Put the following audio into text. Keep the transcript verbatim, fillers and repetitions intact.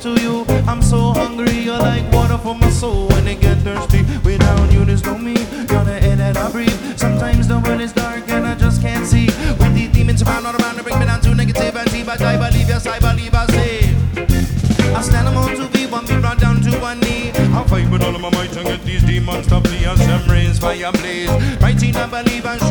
to you. I'm so hungry, you're like water for my soul. When I get thirsty, without you there's no me. You're the air that I breathe. Sometimes the world is dark and I just can't see. When these demons surround all around to bring me down to negativity, but I believe, yes I believe, I say I stand them on two feet, one be brought down to one knee. I'll fight with all of my might and get these demons to flee. As them rains, fire blaze. Right in I believe, I